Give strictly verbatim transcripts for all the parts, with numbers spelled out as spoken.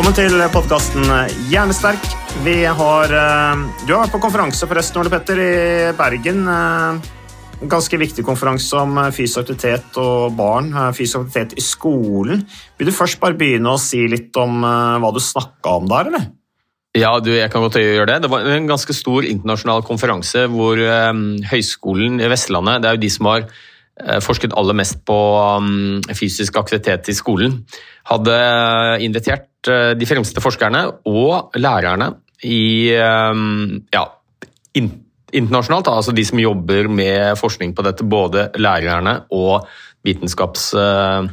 Velkommen til podcasten Hjernesterk. Vi har, du har vært på konferanse forresten, Ole Petter, i Bergen. En ganske viktig konferanse om fysisk aktivitet og barn, fysisk aktivitet i skolen. Vil du først bare begynne å si litt om hva du snakket om der, eller? Ja, du, jeg kan godt gjøre det. Det var en ganske stor internasjonal konferanse hvor um, Høgskolen i Vestlandet, det er jo de som har uh, forsket aller mest på um, fysisk aktivitet i skolen, hadde invitert uh, de fremste forskerne og lærerne i, um, ja, in, internasjonalt, altså de som jobber med forskning på dette, både lærerne og vitenskapssiden.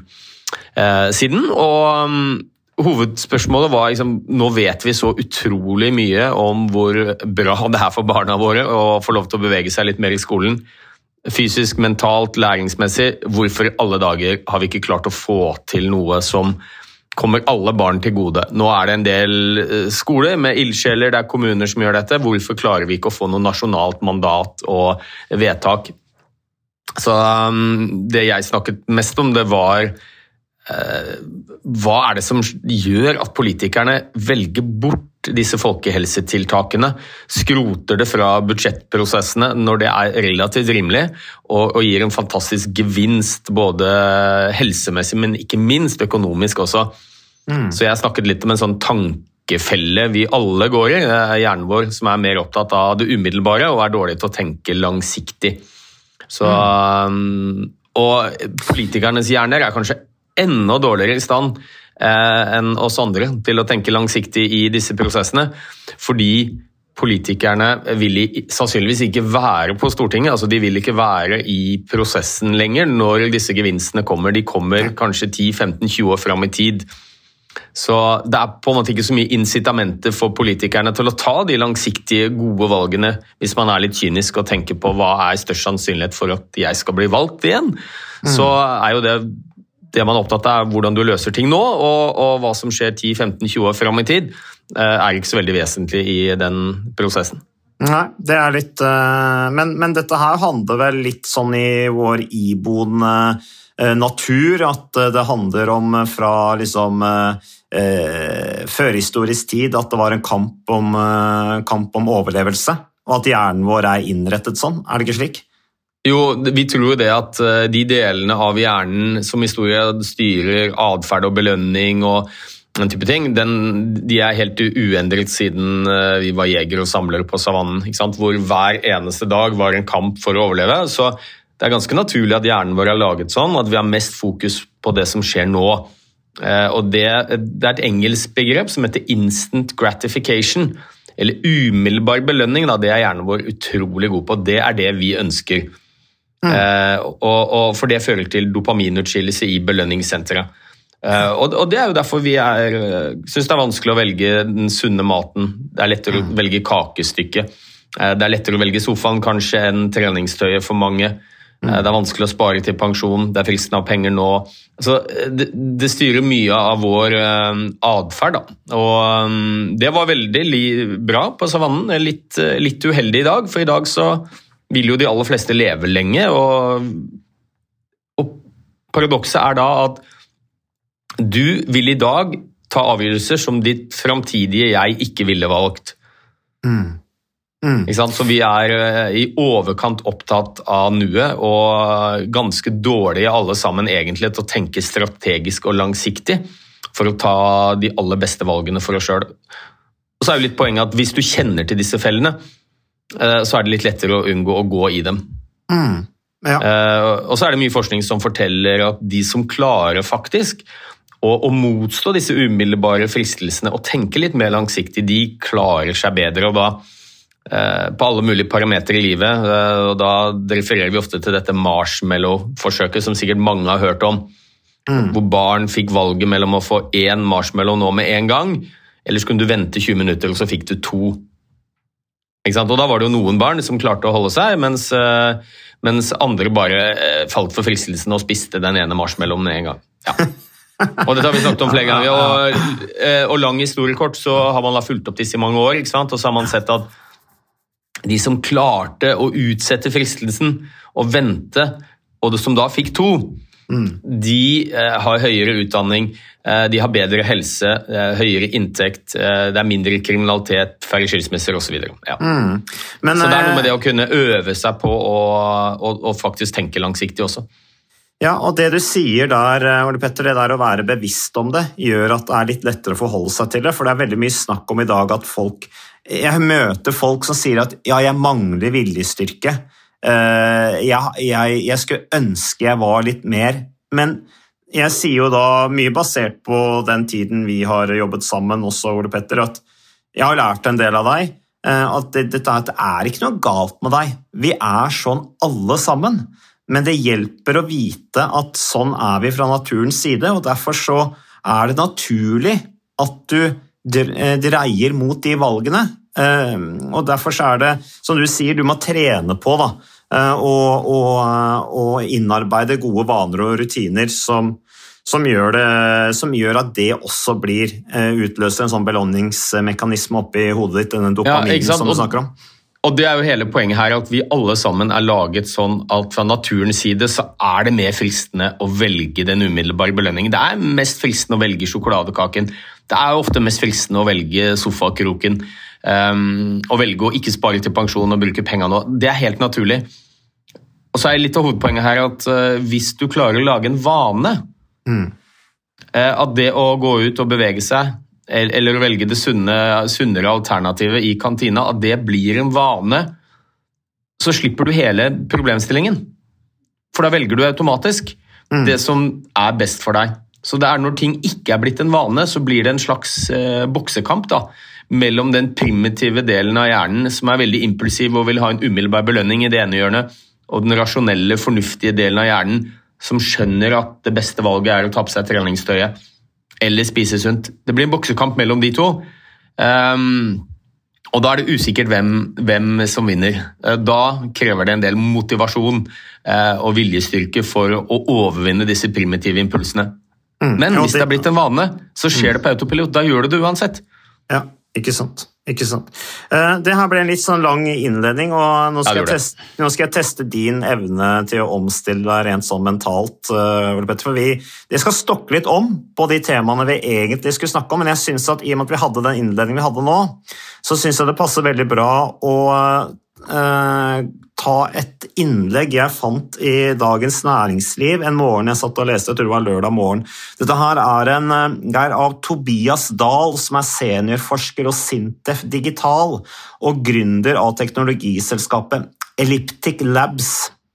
Uh, uh, og um, Hovedspørsmålet var liksom, nå vet vi så utrolig mye om hvor bra det er for barna våre å få lov til å bevege seg litt mer i skolen. Fysisk, mentalt, læringsmessig. Hvorfor i alle dager har vi ikke klart å få til noe som kommer alle barn til gode? Nå er det en del skoler med ildsjeler, det er kommuner som gjør dette. Hvorfor klarer vi ikke å få noe nasjonalt mandat og vedtak? Så um, det jeg snakket mest om, det var Uh, hva er det som gjør at politikerne velger bort disse folkehelsetiltakene, skroter det fra budsjettprosessene når det er relativt rimelig, og, og gir en fantastisk gevinst, både helsemessig, men ikke minst økonomisk også. Mm. Så jeg snakket litt om en sånn tankefelle vi alle går i, hjernen vår, som er mer opptatt av det umiddelbare, og er dårlig til å tenke langsiktig. Så, mm. um, og politikernes hjerner er kanskje enda dårligere i stand eh, enn oss andre til å tenke langsiktig i disse prosessene, fordi politikerne vil i, sannsynligvis ikke være på Stortinget, altså de vil ikke være i prosessen lenger når disse gevinstene kommer. De kommer kanskje ti, femten, tjue år frem i tid. Så det er på en måte ikke så mye incitamenter for politikerne til å ta de langsiktige, gode valgene hvis man er litt kynisk og tenker på hva er størst sannsynlighet for at jeg skal bli valgt igjen. Mm. Så er jo det Det man er opptatt av er hvordan du løser ting nå, og, og hva som skjer ti, femten, tjue år frem i tid, er ikke så veldig vesentlig i den prosessen. Nei, det er litt... Men, men dette her handler vel litt sånn i vår iboende natur, at det handler om fra liksom eh, førhistorisk tid, at det var en kamp om, kamp om overlevelse, og at hjernen vår er innrettet sånn. Er det ikke slik? Jo, vi tror jo det at de delene av hjernen som historie styrer adferd og belønning og den type ting, den, de er helt uendret siden vi var jeger og samlere på savannen, ikke sant? Hvor hver eneste dag var en kamp for å overleve. Så det er ganske naturlig at hjernen vår er laget sånn, at vi har mest fokus på det som skjer nå. Og det, det er et engelsk begrep som heter instant gratification, eller umiddelbar belønning, da, det er hjernen vår utrolig god på. Det er det vi ønsker. Mm. Uh, og, og for det fører til dopaminutskillelse i belønningssenteret. Uh, og, og det er jo derfor vi er, synes det er vanskelig å velge den sunne maten. Det er lettere mm. å velge kakestykket. Uh, det er lettere å velge sofaen kanskje enn treningstøyet for mange. Mm. Uh, det er vanskelig å spare til pensjon. Det er fristen av penger nå. Så det, det styrer mye av vår uh, adferd. Da. Og um, det var veldig li, bra på savannen. Litt, litt uheldig i dag, for i dag så vil jo de aller fleste leve lenge, og, og paradokset er da at du vil i dag ta avgjørelser som ditt fremtidige jeg ikke ville valgt. Mm. Mm. Ikke sant? Så vi er i overkant opptatt av nuet, og ganske dårlige alle sammen egentlig til å tenke strategisk og langsiktig for å ta de aller beste valgene for oss selv. Og så er jo litt poenget at hvis du kjenner til disse fellene, så er det litt lettere å unngå å gå i dem. Mm, ja. uh, og så er det mye forskning som forteller at de som klarer faktisk å, å motstå disse umiddelbare fristelsene og tenke litt mer langsiktig, de klarer seg bedre, og da uh, på alle mulige parametre i livet, uh, og da refererer vi ofte til dette marshmallow-forsøket som sikkert mange har hørt om, mm. hvor barn fikk valget mellom å få én marshmallow nå med en gang, eller så kunne du vente tjue minutter og så fikk du to. Ikke sant? Og da var det jo noen barn som klarte å holde seg, mens, mens andre bare falt for fristelsen og spiste den ene marshmallowen med en gang. Ja. Og dette har vi snakket om flere ganger. Og, og lang historiekort så har man da fulgt opp disse i mange år, ikke sant? Og så har man sett at de som klarte å utsette fristelsen og vente, og det som da fikk to, mm. de eh, har høyere utdanning, eh, de har bedre helse, eh, høyere inntekt, eh, det er mindre kriminalitet, færre skilsmisser og så videre. Ja. Mm. Men, så det er noe med det å kunne øve seg på å, å, å faktisk tenke langsiktig også. Ja, og det du sier der, Ole Petter, det der å være bevisst om det, gjør at det er litt lettere å forholde seg til det, for det er veldig mye snakk om i dag at folk, jeg møter folk som sier at ja, jeg mangler viljestyrke, jeg, jeg, jeg skulle ønske jeg var litt mer, men jeg sier jo da mye basert på den tiden vi har jobbet sammen også, Ole Petter, at jeg har lært en del av deg, at det, dette, det er ikke noe galt med deg, vi er sånn alle sammen. Men det hjelper å vite at sånn er vi fra naturens side, og derfor så er det naturlig at du dreier mot de valgene. Og derfor så er det, som du sier, du må trene på da, og, og, og innarbeide gode vaner og rutiner som, som, gjør det, som gjør at det også blir utløser en sånn belåningsmekanisme oppi hodet ditt, denne dopaminen ja, som du snakker om. Og det er jo hele poenget her, at vi alle sammen er laget sånn at fra naturens side så er det mer fristende å velge den umiddelbare belønningen. Det er mest fristende å velge sjokoladekaken. Det er ofte mest fristende å velge sofakroken, um, å velge å ikke spare til pensjon og bruke penger nå. Det er helt naturlig. Og så er litt av hovedpoenget her at uh, hvis du klarer å lage en vane, mm. uh, at det å gå ut og bevege seg, eller å velge det sunne, sunnere alternativet i kantina, at det blir en vane, så slipper du hele problemstillingen. For da velger du automatisk mm. det som er best for deg. Så det er når ting ikke er blitt en vane, så blir det en slags eh, boksekamp da, mellom den primitive delen av hjernen, som er veldig impulsiv og vil ha en umiddelbar belønning i det ene hjørnet, og den rasjonelle, fornuftige delen av hjernen, som skjønner at det beste valget er å ta på seg treningstøyet, eller spise sunt. Det blir en boksekamp mellom de to, um, og da er det usikkert hvem, hvem som vinner. Da krever det en del motivasjon uh, og viljestyrke for å overvinne disse primitive impulsene. Mm. Men hvis det er blitt en vane, så skjer det på autopilot. Da gjør det det uansett. Ja, ikke sant. Ikke sant. Uh, det her ble en litt sånn lang innledning, og nå skal, ja, jeg, teste, nå skal jeg teste din evne til å omstille deg rent sånn mentalt, uh, Ole Petter, for vi, det skal stokke litt om på de temaene vi egentlig skulle snakke om, men jeg synes at i og med at vi hadde den innledningen vi hadde nå, så synes jeg det passer veldig bra å uh, ta et innlegg jeg fant i Dagens Næringsliv en morgen jeg satt og leste, jeg tror det var lørdag morgen. Dette her er, en, det er av Tobias Dahl, som er seniorforsker og Sintef Digital, og gründer av teknologiselskapet Elliptic Labs.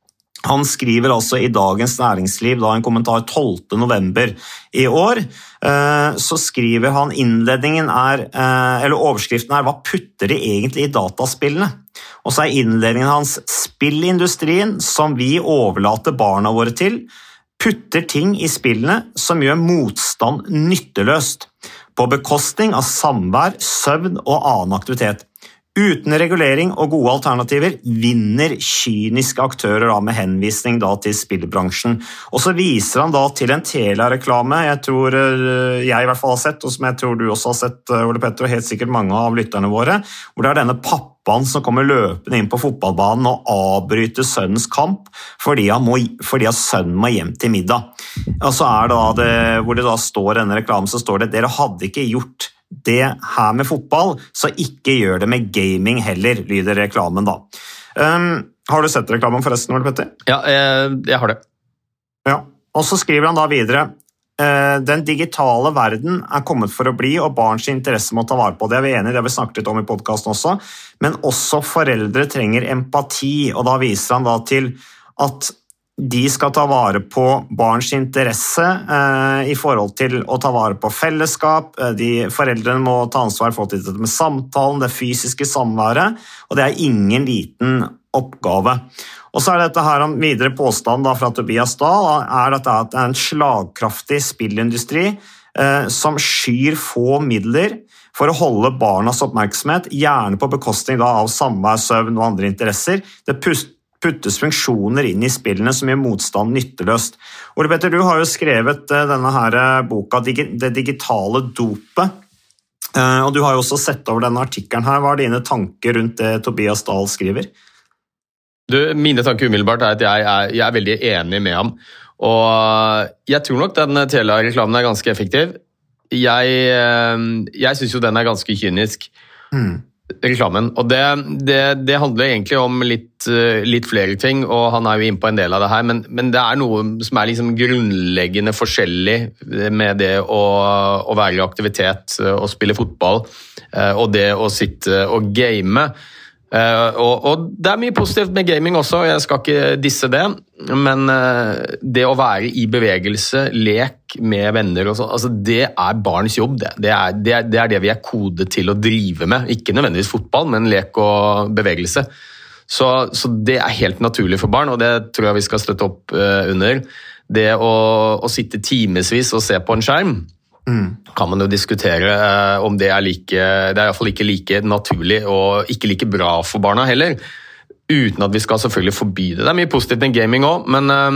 Han skriver altså i Dagens Næringsliv, da en kommentar tolvte november i år, så skriver han innledningen er, eller overskriften er, hva putter de egentlig i dataspillene? Og så er innledningen hans, spillindustrien som vi overlater barna våre til, putter ting i spillene som gjør motstand nytteløst, på bekostning av samvær, søvn og annen aktivitet. Uten regulering og gode alternativer vinner kyniske aktører da, med henvisning da, til spillbransjen. Og så viser han da til en Telia-reklame jeg tror jeg i hvert fall har sett, og som jeg tror du også har sett, Ole Petter, og helt sikkert mange av lytterne våre, hvor det er denne pappaen som kommer løpende inn på fotballbanen og avbryter sønnens kamp fordi, han må, fordi sønnen må hjem til middag. Og så er det, da det hvor det da står denne reklamen, så står det, dere hadde ikke gjort det her med fotball, så ikke gjør det med gaming heller, lyder reklamen da. Um, har du sett reklamen forresten, Ole Petter? Ja, jeg, jeg har det. Ja, og så skriver han da videre, uh, den digitale verden er kommet for å bli, og barns interesse må ta vare på det. Er vi enige, det har vi snakket litt om i podcasten også, men også foreldre trenger empati, og da viser han da til at de skal ta vare på barns interesse eh, i forhold til å ta vare på fellesskap. De, foreldrene må ta ansvar for dette med samtalen, det fysiske samværet, og det er ingen liten oppgave. Og så er dette her en videre påstand da, fra Tobias Dahl, er at det er en slagkraftig spillindustri eh, som skyr få midler for å holde barnas oppmerksomhet, gjerne på bekostning da, av samvær, søvn og andre interesser. Det puster puttes funksjoner inn i spillene som gjør motstand nytteløst. Ole Petter, du har jo skrevet denne her boka Det digitale dopet, og du har jo også sett over denne artikkelen her. Hva er dine tanker rundt det Tobias Dahl skriver? Du, mine tanker umiddelbart er at jeg er, jeg er veldig enig med ham. Og jeg tror nok den Telia-reklamen er ganske effektiv. Jeg, jeg synes jo den er ganske kynisk, mm. reklamen. Og det, det, det handler egentlig om litt, litt flere ting, og han er jo inne på en del av det her, men, men det er noe som er liksom grunnleggende forskjellig med det å, å være i aktivitet og spille fotball, og det å sitte og game. Uh, og, og det er mye positivt med gaming også, jeg skal ikke disse det, men uh, det å være i bevegelse, lek med venner og så, altså det er barns jobb, det. Det, er, det, er, det er det vi er kodet til å drive med, ikke nødvendigvis fotball, men lek og bevegelse. Så, så det er helt naturlig for barn, og det tror jeg vi skal støtte opp uh, under. Det å, å sitte timesvis og se på en skjerm, Mm. kan man jo diskutere eh, om det er like, det er i hvert fall ikke like naturlig og ikke like bra for barna heller, uten at vi skal selvfølgelig forby det. Det er mye positivt med gaming også, men eh,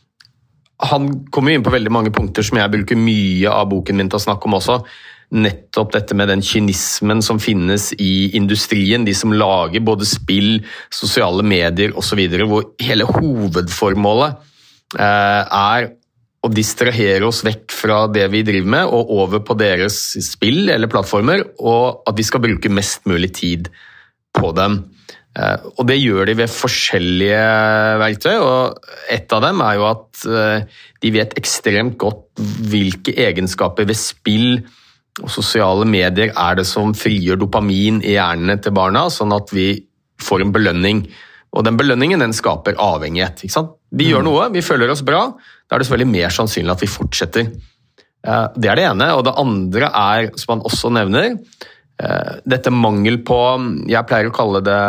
han kommer inn på veldig mange punkter som jeg bruker mye av boken min til å snakke om også. Nettopp dette med den kynismen som finnes i industrien, de som lager både spill, sosiale medier og så videre, hvor hele hovedformålet eh, er å distrahere oss vekk fra det vi driver med, og over på deres spill eller plattformer, og at vi skal bruke mest mulig tid på dem. Og det gjør de ved forskjellige verktøy, og et av dem er jo at de vet ekstremt godt hvilke egenskaper ved spill og sosiale medier er det som frigjør dopamin i hjernene til barna, sånn at vi får en belønning. Og den belønningen den skaper avhengighet, ikke sant? Vi gjør noe, vi føler oss bra, da er det selvfølgelig mer sannsynlig at vi fortsetter. Det er det ene, og det andre er, som han også nevner, dette mangel på, jeg pleier å kalle det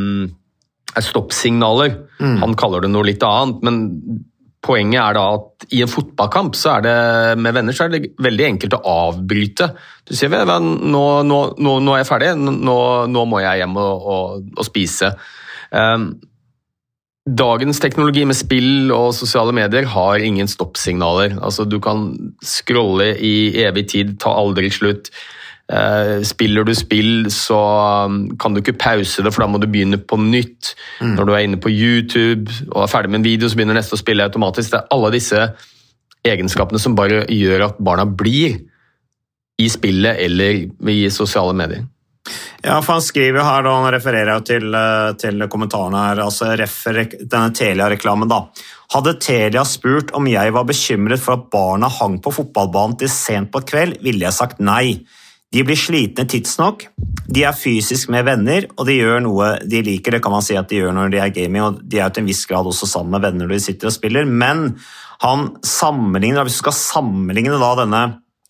stoppsignaler. Mm. Han kaller det noe litt annet, men poenget er da at i en fotballkamp så er det, med venner så er det veldig enkelt å avbryte. Du sier, nå, nå, nå, nå er jeg ferdig, nå, nå må jeg hjem og, og, og spise. Um, Dagens teknologi med spill og sosiale medier har ingen stoppsignaler. Altså, du kan scrolle i evig tid, ta aldri slutt. Uh, spiller du spill, så kan du ikke pause det, for da må du begynne på nytt. Mm. Når du er inne på YouTube og er ferdig med en video, så begynner neste å spille automatisk. Det er alle disse egenskapene som bare gjør at barna blir i spillet eller i sosiale medier. Ja, for han skriver her, og han refererer jo til, til kommentarene her, altså refer, denne Telia-reklamen da. Hadde Telia spurt om jeg var bekymret for at barna hang på fotballbanen til sent på kveld, ville jeg sagt nei. De blir slitne tidsnok, de er fysisk med venner, og de gjør noe de liker, det kan man si at de gjør når de er gaming, og de er til en viss grad også sammen med venner når de sitter og spiller, men han sammenligner, hvis du skal sammenligne da denne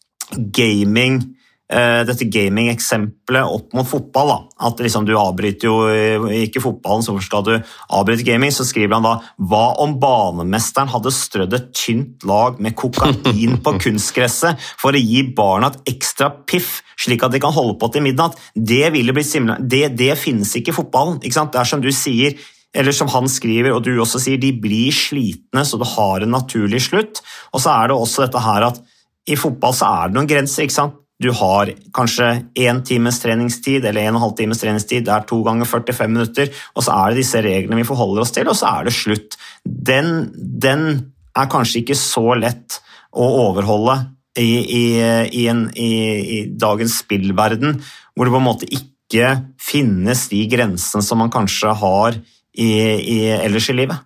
gaming, dette gaming-eksempelet opp mot fotball, da. At liksom du avbryter jo ikke fotballen, så skal du avbryte gaming, så skriver han da, hva om banemesteren hadde strødd et tynt lag med kokain på kunstgresset for å gi barna et ekstra piff, slik at de kan holde på til midnatt? Det ville blitt simulert. Det, det finnes ikke i fotballen, ikke sant? Det er som du sier, eller som han skriver, og du også sier, de blir slitne, så det har en naturlig slutt. Og så er det også dette her at i fotball så er det noen grenser, ikke sant? Du har kanskje en times treningstid, eller en og en halv times treningstid, det er to ganger førtifem minutter, og så er det disse reglene vi forholder oss til, og så er det slutt. Den, den er kanskje ikke så lett å overholde i, i, i, en, i, i dagens spillverden, hvor det på en måte ikke finnes de grensene som man kanskje har i, i, ellers i livet.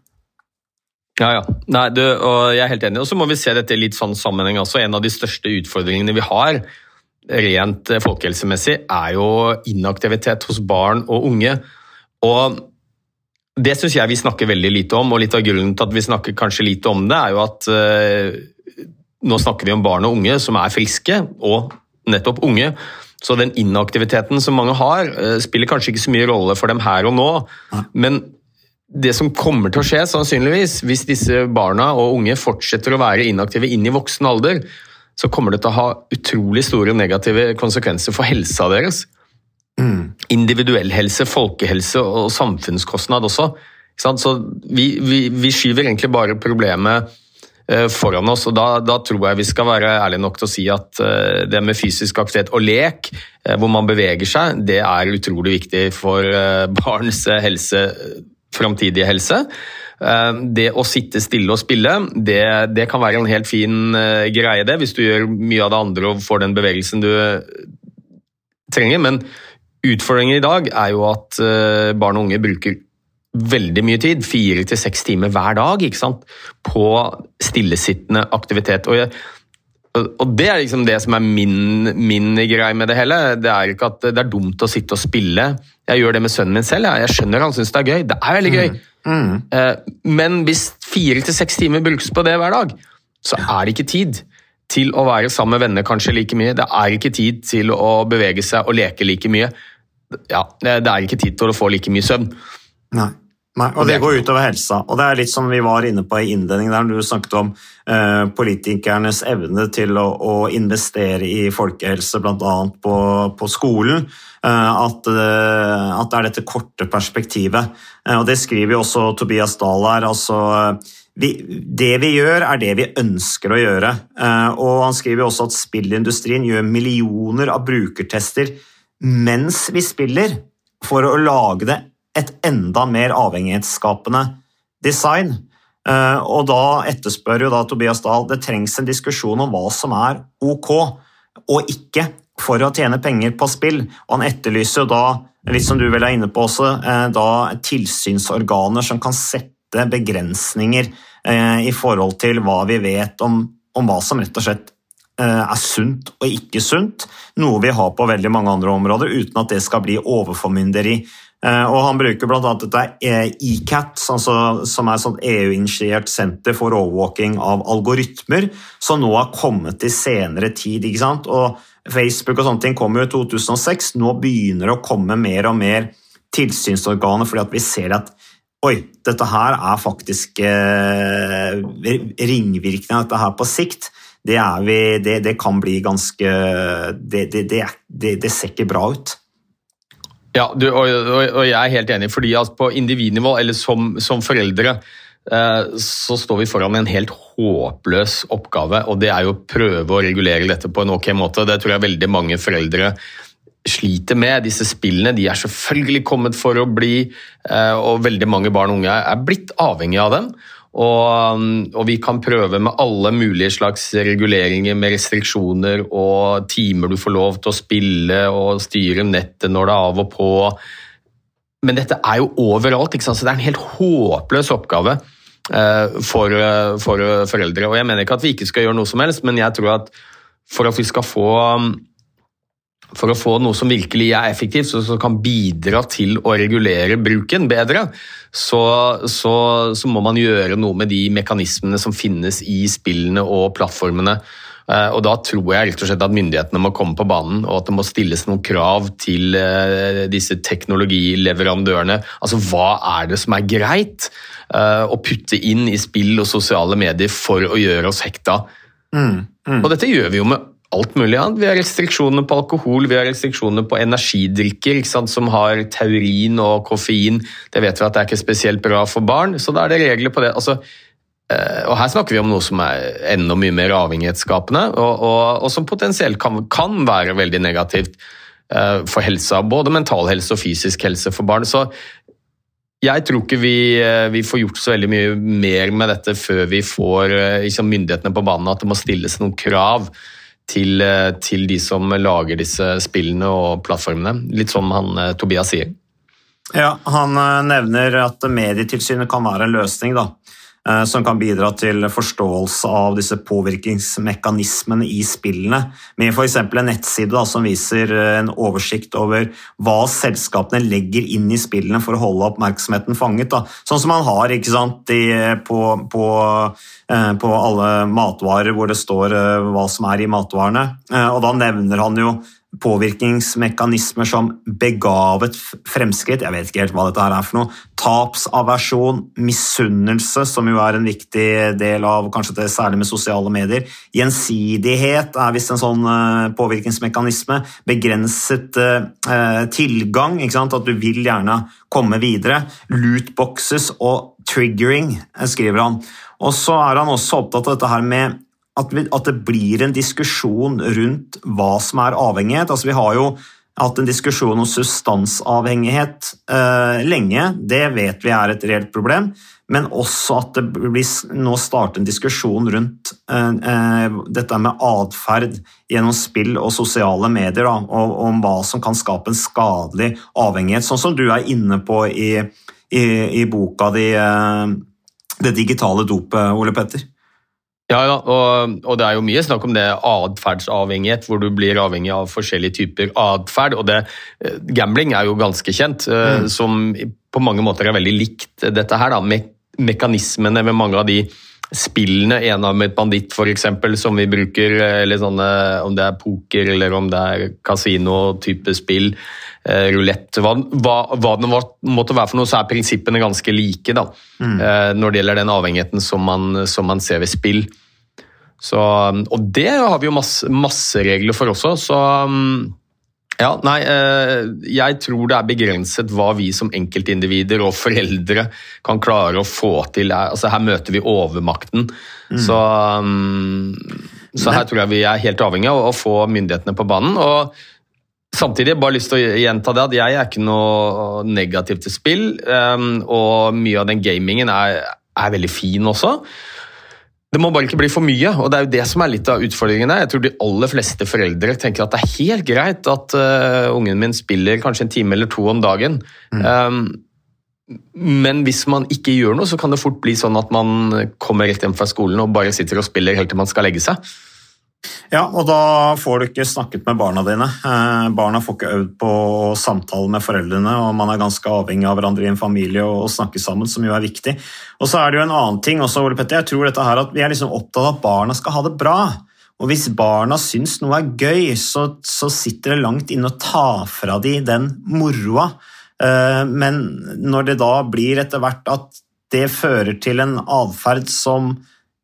Ja, ja. Nei, du, og jeg er helt enig, og så må vi se dette i litt sånn sammenheng også. En av de største utfordringene vi har, rent folkehelsemessig, er jo inaktivitet hos barn og unge. Og det synes jeg vi snakker veldig lite om, og litt av grunnen til at vi snakker kanskje lite om det, er jo at uh, nå snakker vi om barn og unge som er friske, og nettopp unge. Så den inaktiviteten som mange har, uh, spiller kanskje ikke så mye rolle for dem her og nå, men det som kommer til å skje sannsynligvis, hvis disse barna og unge fortsetter å være inaktive inn i voksen alder, så kommer det til å ha utrolig store negative konsekvenser for helsa deres. Mm. Individuell helse, folkehelse og samfunnskostnad også. Så vi, vi, vi skyver egentlig bare problemet foran oss, og da, da tror jeg vi skal være ærlige nok til å si at det med fysisk aktivitet og lek, hvor man beveger seg, det er utrolig viktig for barns helse, framtidige helse. Det å sitte stille og spille, det, det kan være en helt fin greie det, hvis du gjør mye av det andre og får den bevegelsen du trenger. Men utfordringen i dag er jo at barn og unge bruker veldig mye tid, fire til seks timer hver dag, ikke sant, på stillesittende aktivitet. Og jeg Og det er liksom det som er min, min greie med det hele. Det er ikke at det er dumt å sitte og spille. Jeg gjør det med sønnen min selv. Jeg skjønner han synes det er gøy. Det er veldig gøy. Mm. Mm. Men hvis fire til seks timer brukes på det hver dag, så er det ikke tid til å være sammen med venner kanskje like mye. Det er ikke tid til å bevege seg og leke like mye. Ja, det er ikke tid til å få like mye søvn. Nei. Nei, og det går utover helsa, og det er litt som vi var inne på i innledningen der, du snakket om eh, politikernes evne til å, å investere i folkehelse, blant annet på, på skolen, eh, at, eh, at det er dette korte perspektivet, eh, og det skriver jo også Tobias Dahl her, altså vi, det vi gjør er det vi ønsker å gjøre, eh, og han skriver jo også at spillindustrien gjør millioner av brukertester mens vi spiller, for å lage det et enda mer avhengighetsskapende design. Og da etterspør jo da Tobias Dahl, det trengs en diskusjon om hva som er ok, og ikke for å tjene penger på spill. Og han etterlyser jo da, litt som du vel er inne på også, da tilsynsorganer som kan sette begrensninger i forhold til hva vi vet om, om hva som rett og slett er sunt og ikke sunt, noe vi har på veldig mange andre områder, uten at det skal bli overformynderi. Og han bruker blant annet dette E C A T, altså, som er et E U-initiert senter for overvåking av algoritmer, som nå har kommet til senere tid, ikke sant? Og Facebook og sånne ting kom jo i to tusen og seks, nå begynner det å komme mer og mer tilsynsorganer, fordi at vi ser at oi, dette her er faktisk eh, ringvirkningen av dette her på sikt. Det, er vi, det, det kan bli ganske, det, det, det, det, det ser ikke bra ut. Ja, du, og, og, og jeg er helt enig, fordi at på individnivå, eller som, som foreldre, eh, så står vi foran en helt håpløs oppgave, og det er jo å prøve å regulere dette på en ok måte. Det tror jeg veldig mange foreldre sliter med. Disse spillene, de er selvfølgelig kommet for å bli, eh, og veldig mange barn og unge er blitt avhengig av dem. Og, og vi kan prøve med alle mulige slags reguleringer med restriksjoner og timer du får lov til å spille og styre nettet når det er av og på. Men dette er jo overalt, ikke sant? Så det er en helt håpløs oppgave eh, for, for foreldre. Og jeg mener ikke at vi ikke skal gjøre noe som helst, men jeg tror at for at vi skal få For å få noe som virkelig er effektivt, så, som kan bidra til å regulere bruken bedre, så, så, så må man gjøre noe med de mekanismene som finnes i spillene og plattformene. Og da tror jeg rett og slett at myndighetene må komme på banen, og at det må stilles noen krav til disse teknologileverandørene. Altså, hva er det som er greit å putte inn i spill og sosiale medier for å gjøre oss hekta? Mm, mm. Og dette gjør vi jo med alt mulig annet. Vi har restriksjoner på alkohol, vi har restriksjoner på energidrikker, ikke sant, som har taurin og koffein. Det vet vi at det er ikke spesielt bra for barn, så da er det regler på det. Altså, og her snakker vi om noe som er enda mye mer avhengighetsskapende, og, og, og som potensielt kan, kan være veldig negativt for helsa, både mental helse og fysisk helse for barn. Så jeg tror ikke vi, vi får gjort så veldig mye mer med dette før vi får liksom, myndighetene på banen, at det må stilles noen krav Til, til de som lager disse spillene og plattformene. Litt som han Tobias sier. Ja, han nevner at medietilsynet kan være en løsning da, som kan bidra til forståelse av disse påvirkningsmekanismene i spillene, med for eksempel en nettside da, som viser en oversikt over hva selskapene legger inn i spillene for å holde oppmerksomheten fanget. Da. Sånn som man har ikke sant, i, på, på, på alle matvarer hvor det står hva som er i matvarene, og da nevner han jo påvirkningsmekanismer som begavet fremskritt, jeg vet ikke helt hva dette her er for noe, tapsaversjon, misunnelse, som jo er en viktig del av kanskje det særlig med sosiale medier, gjensidighet er vist en sånn påvirkningsmekanisme, begrenset eh, tilgang, ikke sant? At du vil gjerne komme videre, lootboxes og triggering, skriver han. Og så er han også opptatt av dette her med At, vi, at det blir en diskusjon rundt hva som er avhengighet. Altså, vi har jo hatt en diskusjon om substansavhengighet eh, lenge, det vet vi er et reelt problem, men også at det blir nå startet en diskusjon rundt eh, eh, dette med adferd gjennom spill og sosiale medier, da, og, og om hva som kan skape en skadelig avhengighet, sånn som du er inne på i, i, i boka di, eh, det digitale dopet, Ole Petter. Ja, ja og, og det er jo mye snakk om det adferdsavhengighet, hvor du blir avhengig av forskjellige typer adferd, og det, gambling er jo ganske kjent, mm. som på mange måter er veldig likt dette her, da, me- mekanismene med mange av de spillene, en av med et banditt for eksempel, som vi bruker, eller sånne, om det er poker, eller om det er kasino-type spill, eh, roulette, hva, hva, hva det måtte være for noe, så er prinsippene ganske like da, mm. eh, når det gjelder den avhengigheten som man, som man ser ved spill. Så, og det har vi jo masse, masse regler for også, så ja, nei, jeg tror det er begrenset hva vi som enkeltindivider og foreldre kan klare å få til. Altså, her møter vi overmakten, mm. så, så her tror jeg vi er helt avhengig av å få myndighetene på banen, og samtidig bare lyst til å gjenta det at jeg er ikke noe negativ til spill, og mye av den gamingen er, er veldig fin også. Det må bare ikke bli for mye, og det er jo det som er litt av utfordringene. Jeg tror de aller fleste foreldre tenker at det er helt greit at uh, ungen min spiller kanskje en time eller to om dagen. Mm. Um, men hvis man ikke gjør noe, så kan det fort bli sånn at man kommer rett hjem fra skolen og bare sitter og spiller helt til man skal legge seg. Ja, og da får du ikke snakket med barna dine. Eh, barna får ikke øvd på samtale med foreldrene, og man er ganske avhengig av hverandre i en familie og, og snakke sammen, som jo er viktig. Og så er det jo en annen ting også, Ole Petter, jeg tror dette her at vi er liksom opptatt av at barna skal ha det bra. Og hvis barna syns noe er gøy, så, så sitter det langt inne å ta fra de den moroa. Eh, men når det da blir etter hvert at det fører til en adferd som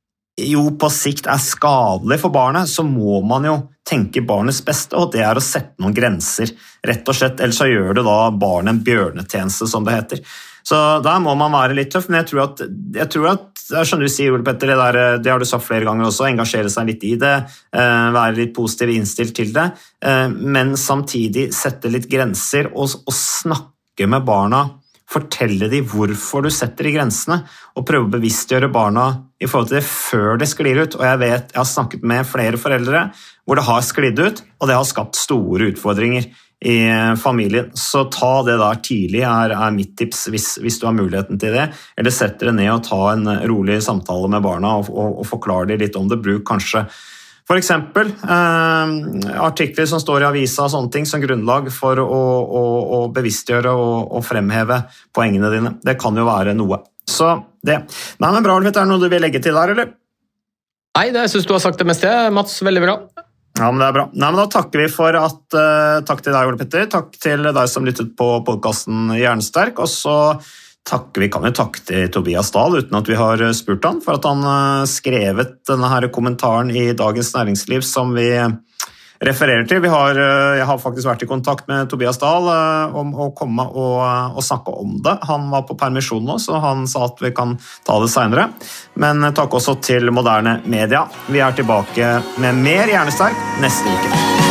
jo på sikt er skadelig for barnet, så må man jo tenke barnets beste, og det er å sette noen grenser, rett og slett, ellers så gjør det da barnet en bjørnetjeneste, som det heter. Så der må man være litt tøff, men jeg tror at, jeg tror at jeg skjønner du sier, Ole Petter, det, der, det har du sagt flere ganger også, engasjere seg litt i det, være litt positiv innstilt til det, men samtidig sette litt grenser og, og snakke med barna, fortelle de hvorfor du setter de grensene, og prøve å bevisstgjøre barna i forhold til det før det sklir ut. Og jeg vet, jeg har snakket med flere foreldre hvor det har sklidd ut, og det har skapt store utfordringer i familien. Så ta det der tidlig er, er mitt tips hvis, hvis du har muligheten til det. Eller sett dere ned og ta en rolig samtale med barna og, og, og forklare dem litt om det. Bruk kanskje for eksempel eh, artikler som står i avisa og sånne ting som grunnlag for å, å, å bevisstgjøre og, og fremheve poengene dine. Det kan jo være noe. Så det. Nei, men bra, Ole Petter, er det noe du vil legge til der, eller? Nei, det synes du har sagt det meste, Mats. Veldig bra. Ja, men det er bra. Nei, men da takker vi for at, uh, takk til deg, Ole Petter. Takk til deg som lyttet på podcasten Hjernesterk, og så takker vi, kan vi takke til Tobias Dahl uten at vi har spurt han, for at han uh, skrevet denne her kommentaren i Dagens Næringsliv som vi refererer til. Vi har, uh, jeg har faktisk vært i kontakt med Tobias Dahl uh, om å komme og, uh, og snakke om det. Han var på permisjon nå, så han sa at vi kan ta det senere. Men uh, takk også til Moderne Media. Vi er tilbake med mer Hjernesterk neste uke.